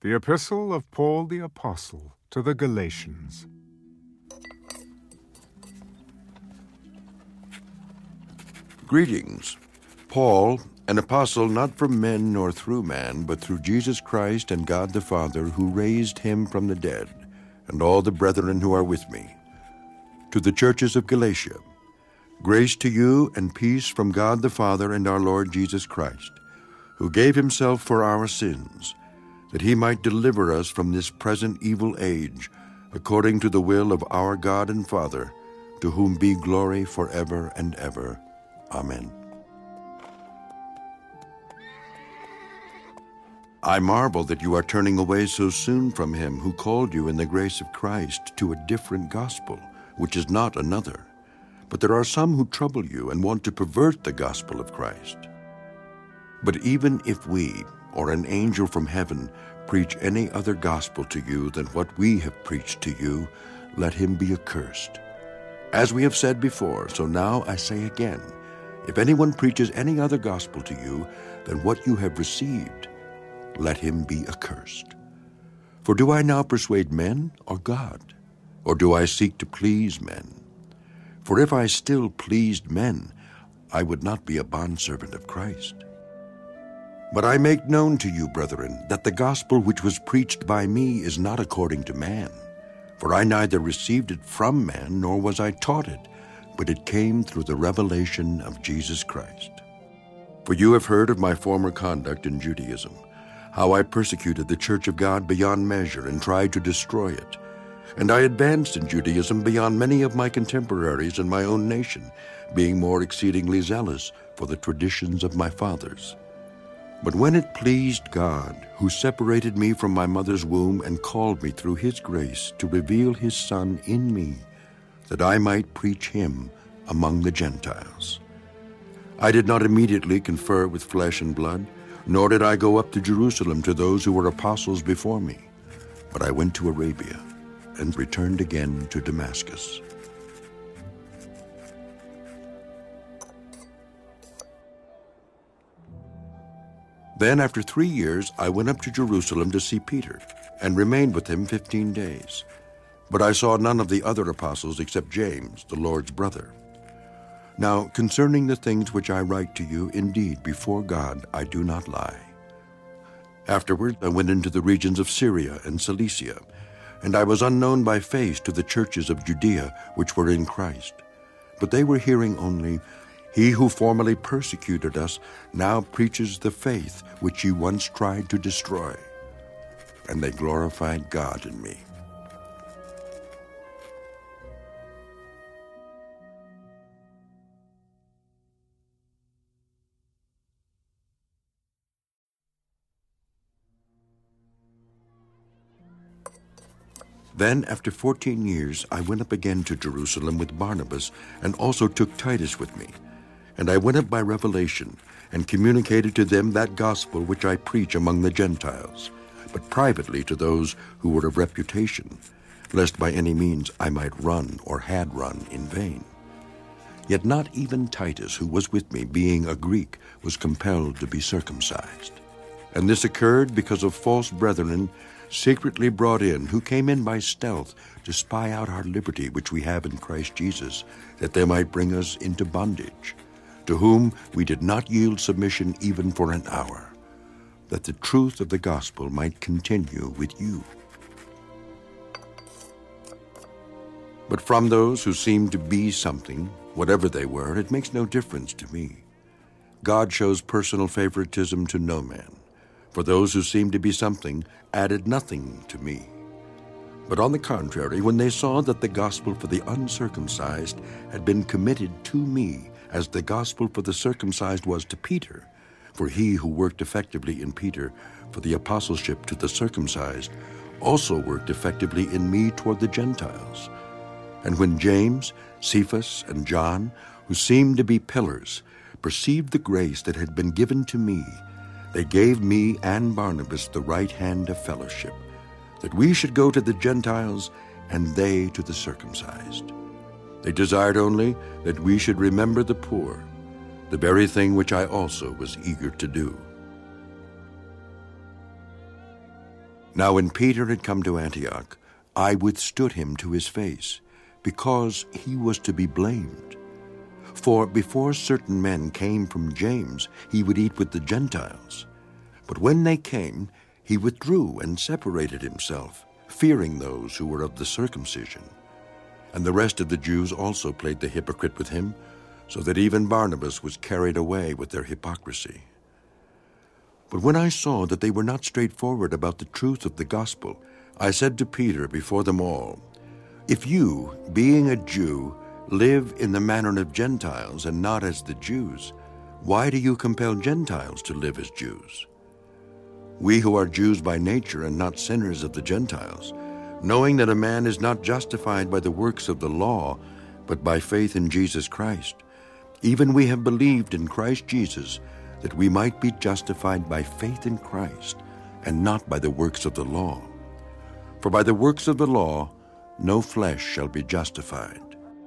The Epistle of Paul the Apostle to the Galatians. Greetings. Paul, an apostle not from men nor through man, but through Jesus Christ and God the Father, who raised him from the dead, and all the brethren who are with me. To the churches of Galatia, grace to you and peace from God the Father and our Lord Jesus Christ, who gave himself for our sins, that he might deliver us from this present evil age, according to the will of our God and Father, to whom be glory forever and ever. Amen. I marvel that you are turning away so soon from him who called you in the grace of Christ to a different gospel, which is not another. But there are some who trouble you and want to pervert the gospel of Christ. But even if we, or an angel from heaven, preach any other gospel to you than what we have preached to you, let him be accursed. As we have said before, so now I say again, if anyone preaches any other gospel to you than what you have received, let him be accursed. For do I now persuade men or God? Or do I seek to please men? For if I still pleased men, I would not be a bondservant of Christ. But I make known to you, brethren, that the gospel which was preached by me is not according to man. For I neither received it from man, nor was I taught it, but it came through the revelation of Jesus Christ. For you have heard of my former conduct in Judaism, how I persecuted the church of God beyond measure and tried to destroy it. And I advanced in Judaism beyond many of my contemporaries in my own nation, being more exceedingly zealous for the traditions of my fathers. But when it pleased God, who separated me from my mother's womb and called me through his grace to reveal his Son in me, that I might preach him among the Gentiles. I did not immediately confer with flesh and blood, nor did I go up to Jerusalem to those who were apostles before me, but I went to Arabia and returned again to Damascus. Then after 3 years I went up to Jerusalem to see Peter, and remained with him 15 days. But I saw none of the other apostles except James, the Lord's brother. Now concerning the things which I write to you, indeed, before God I do not lie. Afterward I went into the regions of Syria and Cilicia, and I was unknown by face to the churches of Judea which were in Christ. But they were hearing only, "He who formerly persecuted us now preaches the faith which you once tried to destroy." And they glorified God in me. Then, after 14 years, I went up again to Jerusalem with Barnabas, and also took Titus with me. And I went up by revelation, and communicated to them that gospel which I preach among the Gentiles, but privately to those who were of reputation, lest by any means I might run or had run in vain. Yet not even Titus, who was with me, being a Greek, was compelled to be circumcised. And this occurred because of false brethren secretly brought in, who came in by stealth to spy out our liberty which we have in Christ Jesus, that they might bring us into bondage, to whom we did not yield submission even for an hour, that the truth of the gospel might continue with you. But from those who seemed to be something, whatever they were, it makes no difference to me. God shows personal favoritism to no man. For those who seemed to be something added nothing to me. But on the contrary, when they saw that the gospel for the uncircumcised had been committed to me, as the gospel for the circumcised was to Peter, for he who worked effectively in Peter for the apostleship to the circumcised also worked effectively in me toward the Gentiles. And when James, Cephas, and John, who seemed to be pillars, perceived the grace that had been given to me, they gave me and Barnabas the right hand of fellowship, that we should go to the Gentiles and they to the circumcised. They desired only that we should remember the poor, the very thing which I also was eager to do. Now when Peter had come to Antioch, I withstood him to his face, because he was to be blamed. For before certain men came from James, he would eat with the Gentiles. But when they came, he withdrew and separated himself, fearing those who were of the circumcision. And the rest of the Jews also played the hypocrite with him, so that even Barnabas was carried away with their hypocrisy. But when I saw that they were not straightforward about the truth of the gospel, I said to Peter before them all, "If you, being a Jew, live in the manner of Gentiles and not as the Jews, why do you compel Gentiles to live as Jews? We who are Jews by nature and not sinners of the Gentiles, knowing that a man is not justified by the works of the law, but by faith in Jesus Christ, even we have believed in Christ Jesus, that we might be justified by faith in Christ, and not by the works of the law. For by the works of the law no flesh shall be justified.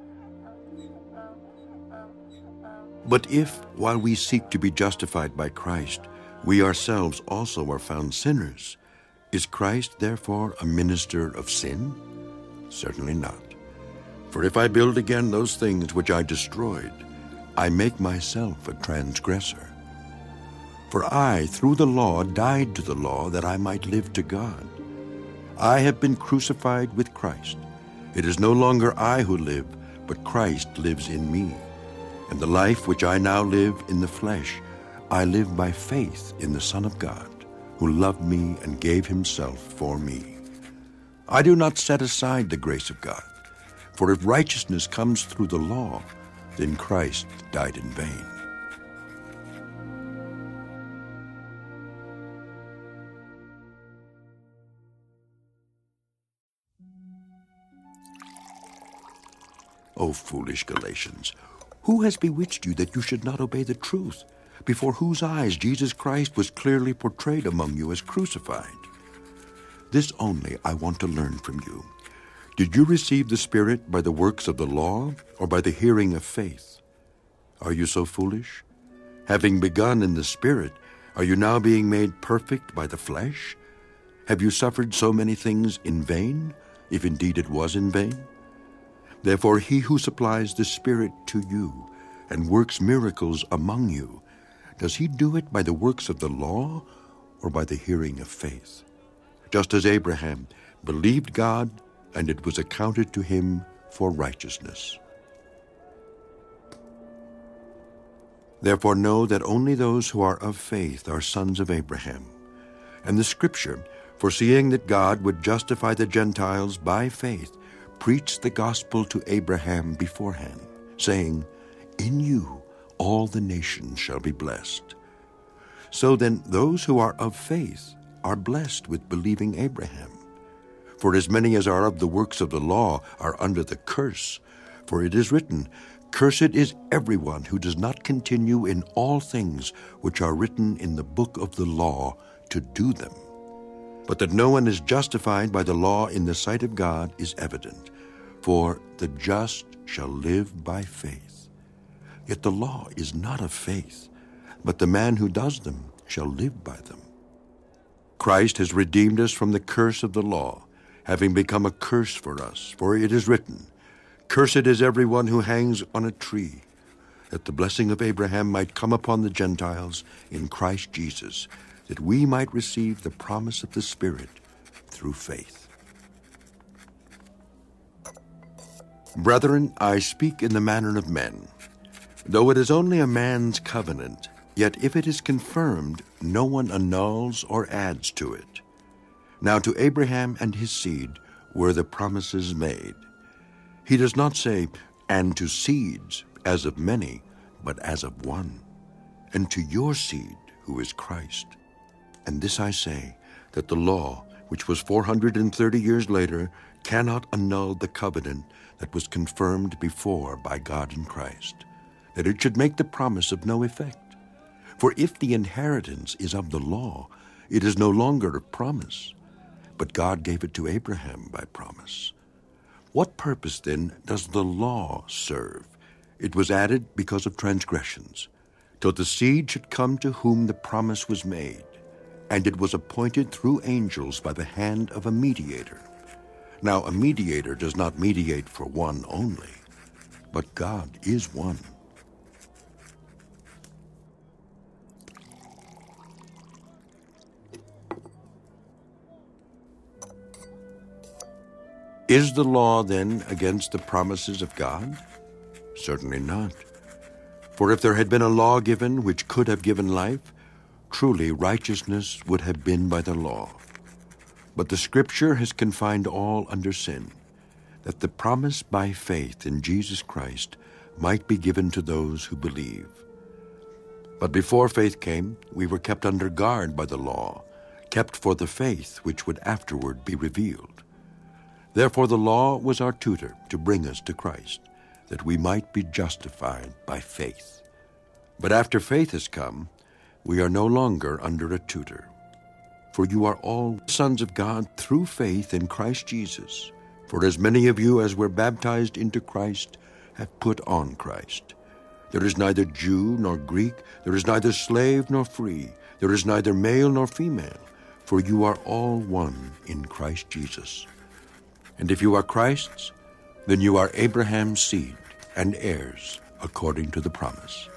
But if, while we seek to be justified by Christ, we ourselves also are found sinners, is Christ therefore a minister of sin? Certainly not. For if I build again those things which I destroyed, I make myself a transgressor. For I, through the law, died to the law that I might live to God. I have been crucified with Christ. It is no longer I who live, but Christ lives in me. And the life which I now live in the flesh, I live by faith in the Son of God, who loved me and gave himself for me. I do not set aside the grace of God, for if righteousness comes through the law, then Christ died in vain. O foolish Galatians, who has bewitched you that you should not obey the truth, before whose eyes Jesus Christ was clearly portrayed among you as crucified? This only I want to learn from you. Did you receive the Spirit by the works of the law, or by the hearing of faith? Are you so foolish? Having begun in the Spirit, are you now being made perfect by the flesh? Have you suffered so many things in vain, if indeed it was in vain? Therefore he who supplies the Spirit to you and works miracles among you, does he do it by the works of the law or by the hearing of faith? Just as Abraham believed God, and it was accounted to him for righteousness. Therefore know that only those who are of faith are sons of Abraham. And the Scripture, foreseeing that God would justify the Gentiles by faith, preached the gospel to Abraham beforehand, saying, "In you all the nations shall be blessed." So then those who are of faith are blessed with believing Abraham. For as many as are of the works of the law are under the curse. For it is written, "Cursed is everyone who does not continue in all things which are written in the book of the law to do them." But that no one is justified by the law in the sight of God is evident, for the just shall live by faith. Yet the law is not of faith, but the man who does them shall live by them. Christ has redeemed us from the curse of the law, having become a curse for us. For it is written, "Cursed is everyone who hangs on a tree," that the blessing of Abraham might come upon the Gentiles in Christ Jesus, that we might receive the promise of the Spirit through faith. Brethren, I speak in the manner of men. Though it is only a man's covenant, yet if it is confirmed, no one annuls or adds to it. Now to Abraham and his seed were the promises made. He does not say, "and to seeds, as of many, but as of one, and to your seed, who is Christ." And this I say, that the law, which was 430 years later, cannot annul the covenant that was confirmed before by God in Christ, that it should make the promise of no effect. For if the inheritance is of the law, it is no longer a promise, but God gave it to Abraham by promise. What purpose, then, does the law serve? It was added because of transgressions, till the seed should come to whom the promise was made. and it was appointed through angels by the hand of a mediator. Now a mediator does not mediate for one only, but God is one. Is the law then against the promises of God? Certainly not. For if there had been a law given which could have given life, truly righteousness would have been by the law. But the Scripture has confined all under sin, that the promise by faith in Jesus Christ might be given to those who believe. But before faith came, we were kept under guard by the law, kept for the faith which would afterward be revealed. Therefore the law was our tutor to bring us to Christ, that we might be justified by faith. But after faith has come, we are no longer under a tutor. For you are all sons of God through faith in Christ Jesus. For as many of you as were baptized into Christ have put on Christ. There is neither Jew nor Greek, there is neither slave nor free, there is neither male nor female, for you are all one in Christ Jesus. And if you are Christ's, then you are Abraham's seed and heirs according to the promise.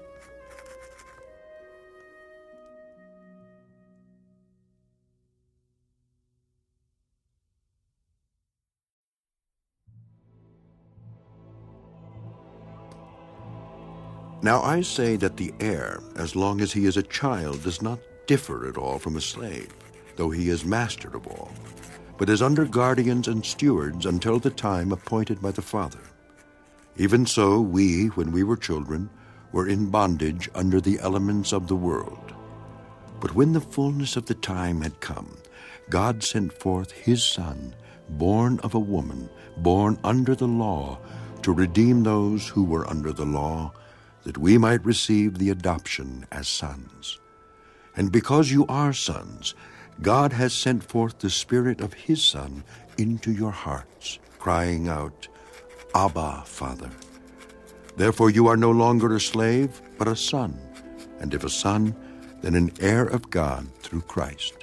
Now I say that the heir, as long as he is a child, does not differ at all from a slave, though he is master of all, but is under guardians and stewards until the time appointed by the Father. Even so, we, when we were children, were in bondage under the elements of the world. But when the fullness of the time had come, God sent forth his Son, born of a woman, born under the law, to redeem those who were under the law, that we might receive the adoption as sons. And because you are sons, God has sent forth the Spirit of his Son into your hearts, crying out, Abba, Father. Therefore you are no longer a slave, but a son, and if a son, then an heir of God through Christ.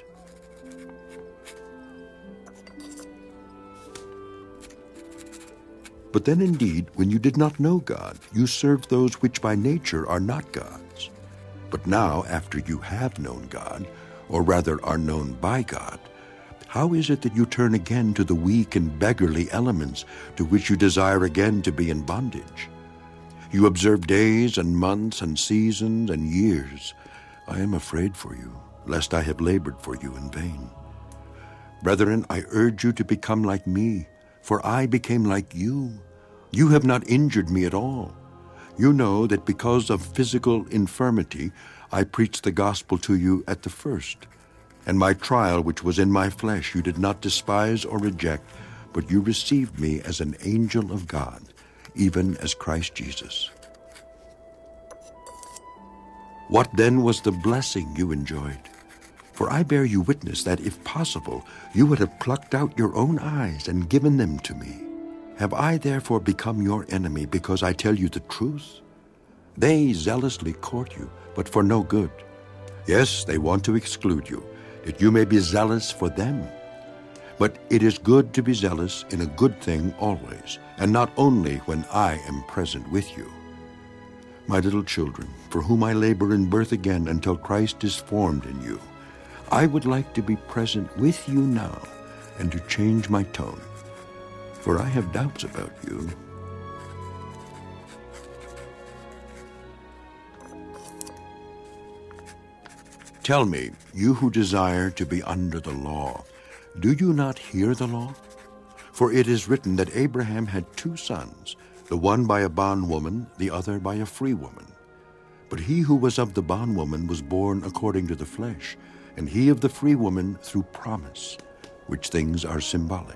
But then indeed, when you did not know God, you served those which by nature are not God's. But now, after you have known God, or rather are known by God, how is it that you turn again to the weak and beggarly elements to which you desire again to be in bondage? You observe days and months and seasons and years. I am afraid for you, lest I have labored for you in vain. Brethren, I urge you to become like me, for I became like you. You have not injured me at all. You know that because of physical infirmity, I preached the gospel to you at the first. And my trial, which was in my flesh, you did not despise or reject, but you received me as an angel of God, even as Christ Jesus. What then was the blessing you enjoyed? For I bear you witness that, if possible, you would have plucked out your own eyes and given them to me. Have I therefore become your enemy because I tell you the truth? They zealously court you, but for no good. Yes, they want to exclude you, that you may be zealous for them. But it is good to be zealous in a good thing always, and not only when I am present with you. My little children, for whom I labor in birth again until Christ is formed in you, I would like to be present with you now and to change my tone, for I have doubts about you. Tell me, you who desire to be under the law, do you not hear the law? For it is written that Abraham had 2 sons, the one by a bondwoman, the other by a free woman. But he who was of the bondwoman was born according to the flesh, and he of the free woman through promise, which things are symbolic.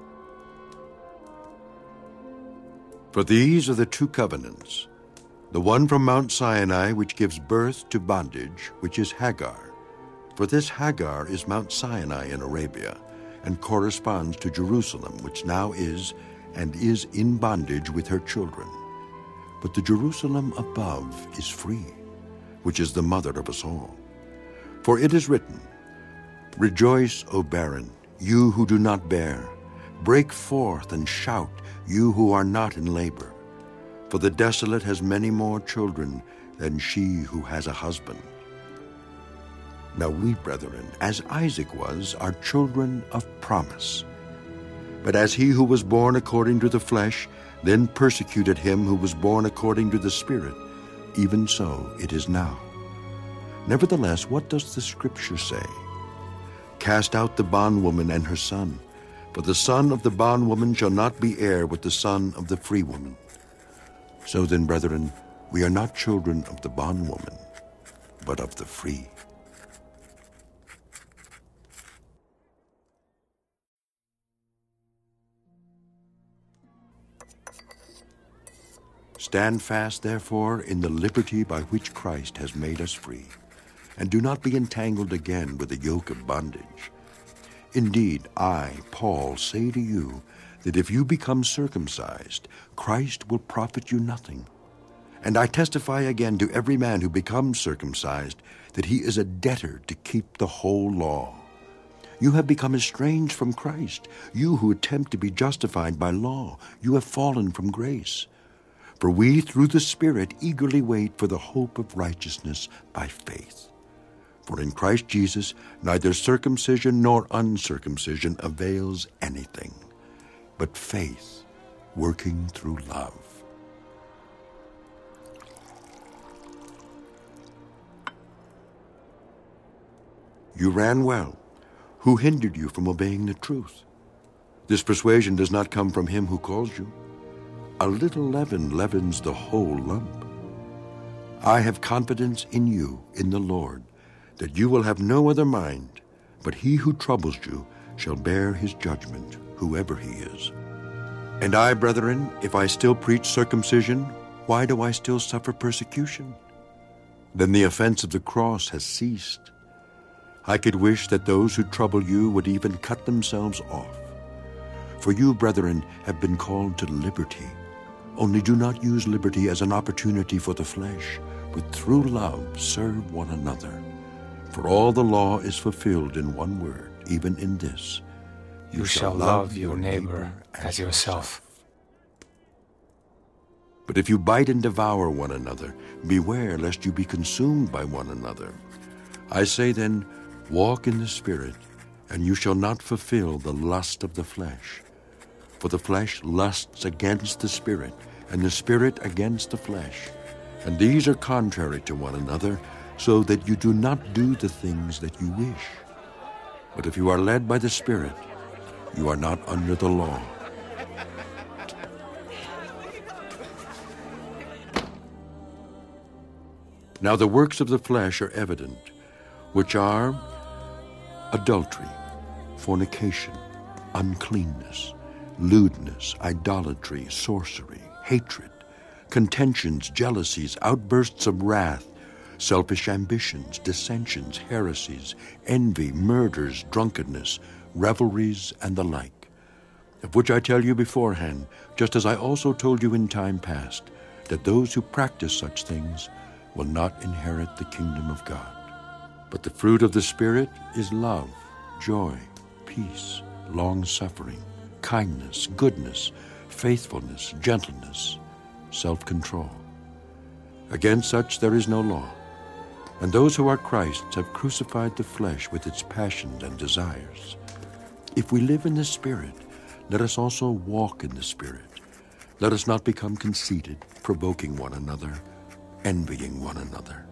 For these are the 2 covenants, the one from Mount Sinai, which gives birth to bondage, which is Hagar. For this Hagar is Mount Sinai in Arabia, and corresponds to Jerusalem, which now is and is in bondage with her children. But the Jerusalem above is free, which is the mother of us all. For it is written, Rejoice, O barren, you who do not bear. Break forth and shout, you who are not in labor. For the desolate has many more children than she who has a husband. Now we, brethren, as Isaac was, are children of promise. But as he who was born according to the flesh then persecuted him who was born according to the Spirit, even so it is now. Nevertheless, what does the Scripture say? Cast out the bondwoman and her son, for the son of the bondwoman shall not be heir with the son of the free woman. So then, brethren, we are not children of the bondwoman, but of the free. Stand fast, therefore, in the liberty by which Christ has made us free, and do not be entangled again with the yoke of bondage. Indeed, I, Paul, say to you that if you become circumcised, Christ will profit you nothing. And I testify again to every man who becomes circumcised that he is a debtor to keep the whole law. You have become estranged from Christ. You who attempt to be justified by law, you have fallen from grace. For we, through the Spirit, eagerly wait for the hope of righteousness by faith. For in Christ Jesus, neither circumcision nor uncircumcision avails anything, but faith working through love. You ran well. Who hindered you from obeying the truth? This persuasion does not come from him who calls you. A little leaven leavens the whole lump. I have confidence in you, in the Lord, that you will have no other mind, but he who troubles you shall bear his judgment, whoever he is. And I, brethren, if I still preach circumcision, why do I still suffer persecution? Then the offense of the cross has ceased. I could wish that those who trouble you would even cut themselves off. For you, brethren, have been called to liberty. Only do not use liberty as an opportunity for the flesh, but through love serve one another. For all the law is fulfilled in one word, even in this: you shall love your neighbor as yourself. But if you bite and devour one another, beware lest you be consumed by one another. I say then, walk in the Spirit, and you shall not fulfill the lust of the flesh. For the flesh lusts against the Spirit, and the Spirit against the flesh. And these are contrary to one another, so that you do not do the things that you wish. But if you are led by the Spirit, you are not under the law. Now the works of the flesh are evident, which are adultery, fornication, uncleanness, lewdness, idolatry, sorcery, hatred, contentions, jealousies, outbursts of wrath, selfish ambitions, dissensions, heresies, envy, murders, drunkenness, revelries, and the like, of which I tell you beforehand, just as I also told you in time past, that those who practice such things will not inherit the kingdom of God. But the fruit of the Spirit is love, joy, peace, long-suffering, kindness, goodness, faithfulness, gentleness, self-control. Against such there is no law. And those who are Christ's have crucified the flesh with its passions and desires. If we live in the Spirit, let us also walk in the Spirit. Let us not become conceited, provoking one another, envying one another.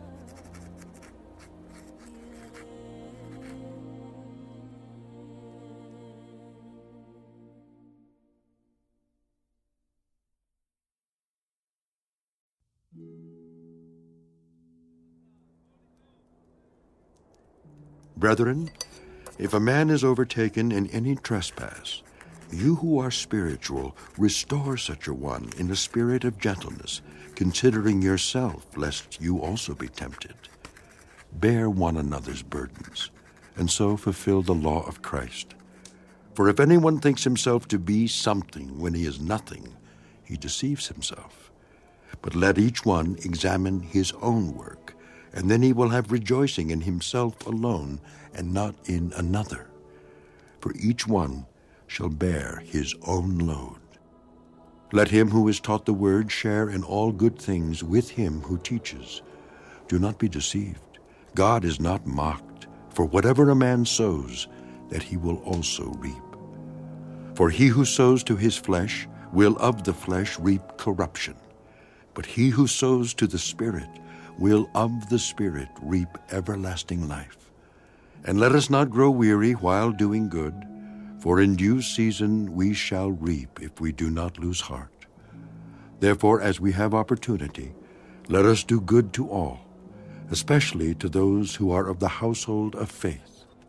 Brethren, if a man is overtaken in any trespass, you who are spiritual, restore such a one in a spirit of gentleness, considering yourself, lest you also be tempted. Bear one another's burdens, and so fulfill the law of Christ. For if anyone thinks himself to be something when he is nothing, he deceives himself. But let each one examine his own work, and then he will have rejoicing in himself alone and not in another. For each one shall bear his own load. Let him who is taught the word share in all good things with him who teaches. Do not be deceived. God is not mocked, for whatever a man sows, that he will also reap. For he who sows to his flesh will of the flesh reap corruption, but he who sows to the Spirit will of the Spirit reap everlasting life. And let us not grow weary while doing good, for in due season we shall reap if we do not lose heart. Therefore, as we have opportunity, let us do good to all, especially to those who are of the household of faith.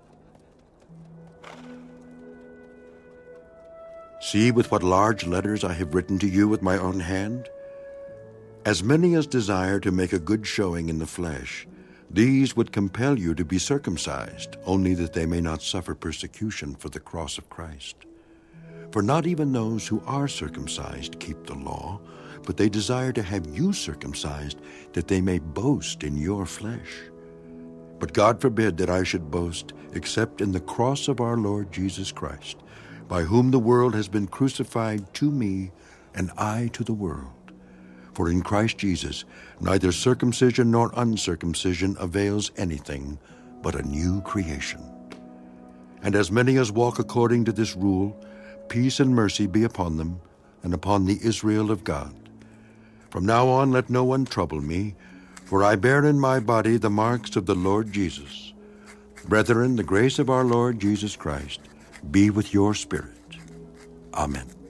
See with what large letters I have written to you with my own hand. As many as desire to make a good showing in the flesh, these would compel you to be circumcised, only that they may not suffer persecution for the cross of Christ. For not even those who are circumcised keep the law, but they desire to have you circumcised, that they may boast in your flesh. But God forbid that I should boast except in the cross of our Lord Jesus Christ, by whom the world has been crucified to me, and I to the world. For in Christ Jesus neither circumcision nor uncircumcision avails anything, but a new creation. And as many as walk according to this rule, peace and mercy be upon them, and upon the Israel of God. From now on let no one trouble me, for I bear in my body the marks of the Lord Jesus. Brethren, the grace of our Lord Jesus Christ be with your spirit. Amen.